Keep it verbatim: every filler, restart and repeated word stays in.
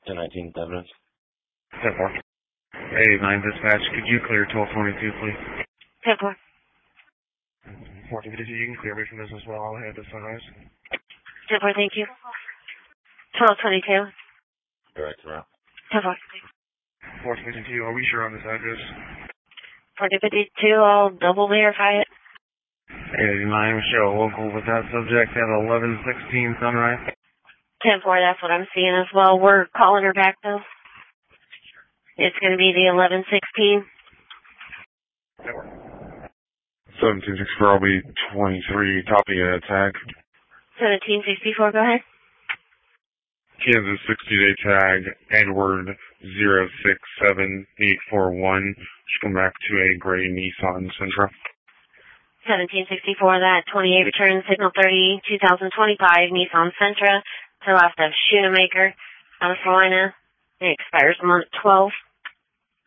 ten nineteen evidence. ten four. Hey, nine dispatch, could you clear twelve twenty-two, please? ten four. fourteen fifty-two, you can clear me from this as well. I'll head to Sunrise. ten four, thank you. twelve twenty-two. Direct route. ten four. fourteen fifty-two, are we sure on this address? fourteen fifty-two, I'll double verify it. eighty-nine, show local with that subject at eleven sixteen Sunrise. ten four, that's what I'm seeing as well. We're calling her back, though. It's going to be the eleven sixteen. seventeen sixty-four, I'll be twenty-three, copy a tag. seventeen sixty-four, go ahead. Kansas sixty-day tag, Edward zero six seven eight four one. Should come back to a gray Nissan Sentra. seventeen sixty-four, that twenty-eight return, signal thirty, two thousand twenty-five, Nissan Sentra, to left of Shoemaker, South Carolina. It expires on twelve.